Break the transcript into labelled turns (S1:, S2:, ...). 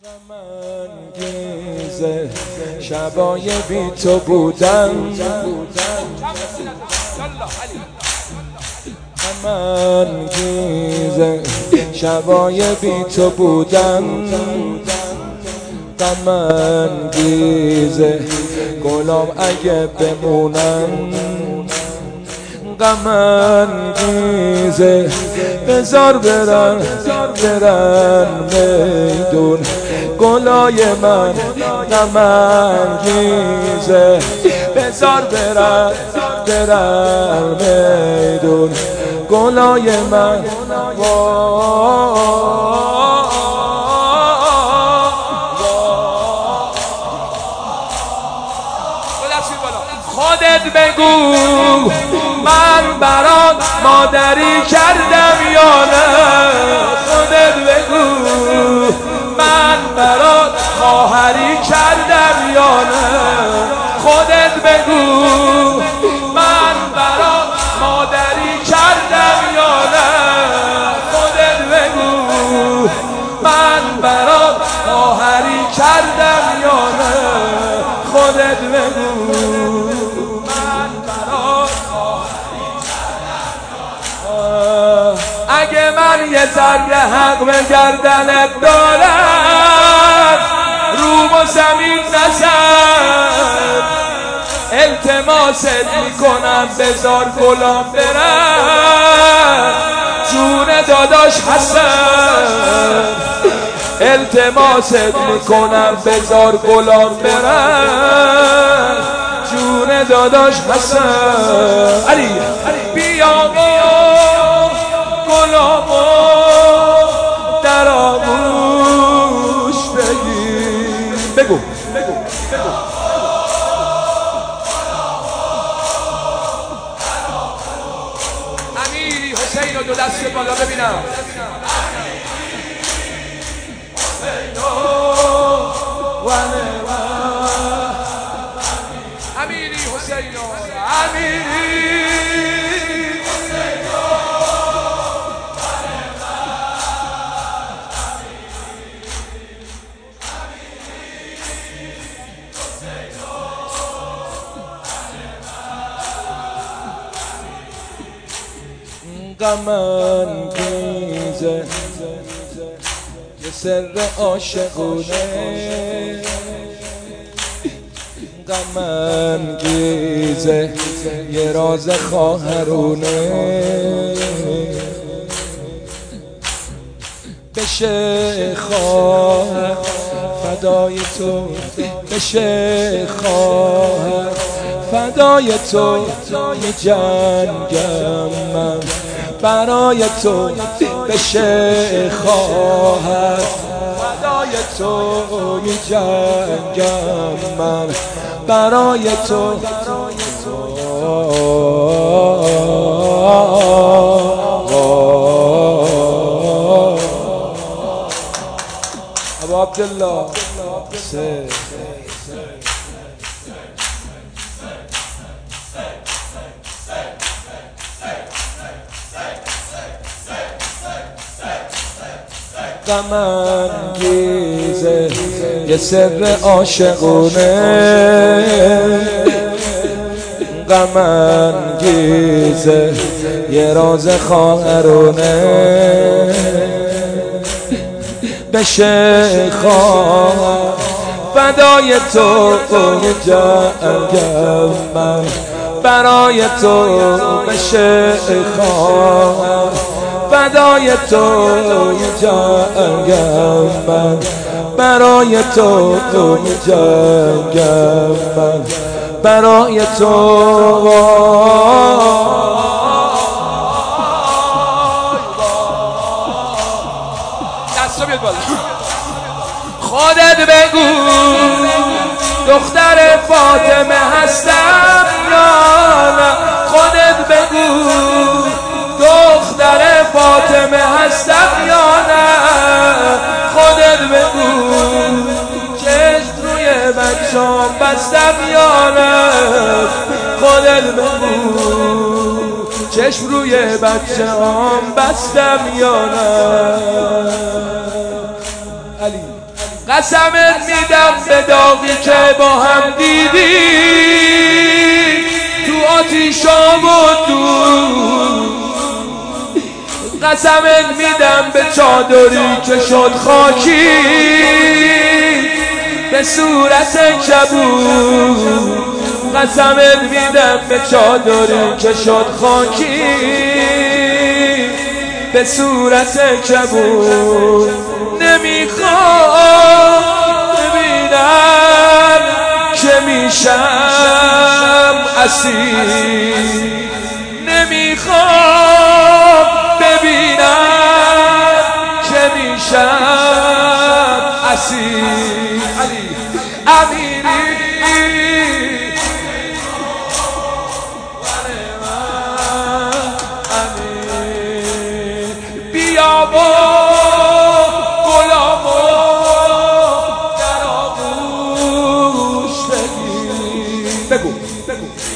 S1: غم‌انگیز شبای بی تو بودن، غم‌انگیز شبای بی تو بودن، غم‌انگیز گلام اگه بمونن، غم‌انگیز بذار برن میدون گلای من، غم‌انگیز بذار برن میدون گلای من. خودت بگو من برات مادری کردم یا نه، خودت بگو من برات خواهری کردم یا نه، خودت بگو من برات مادری کردم یا نه، خودت بگو من برات خواهری کردم یا نه، خودت بگو اگه من یه ذره حق به گردنت دارم روم و زمین نزن، التماست میکنم بذار گلام برن جون داداش حسن، التماست میکنم بذار گلام برن جون داداش حسن. علی بیا گلامو در آغوش بگیر، بگو امیری حسین رو دو دست بالا ببینم، امیری حسین امیری غم‌انگیز یه سر عاشقونه، غم‌انگیز یه راز خواهرونه، بشه خواهر فدای تو، بشه خواهر فدای تو، می‌جنگم من برای تو، بشه خواهر فدای تو، می‌جنگم من برای تو. ابو عبدالله غم‌انگیز یه سر عاشقونه، غم‌انگیز یه راز خواهرونه، بشه خواهر فدای تو، جنگم من برای تو، بشه خواهر فدای تو، جنگم من برای تو، جنگم من برای تو. دستا بیاد بالا. خودت بگو دختر فاطمه هستم یا نه، خودت بگو دختر فاطمه هستم یا نه، خودت بگو چشم روی بچه‌ام بستم یا نه، خودت بگو چشم روی بچه‌ام بستم یا نه. علی قسمت میدم به داغی که با هم دیدی تو آتیشام و دود. قسمت میدم به چادری که شد خاکی به صورت کبود. قسمت میدم به چادری که شد خاکی به صورت کبود. نمیخوام ببینم که میشم اسیر. نمیخوام ببینم که میشم اسیر. علی امیری بیا با غلامو در آغوش بگیر. بگو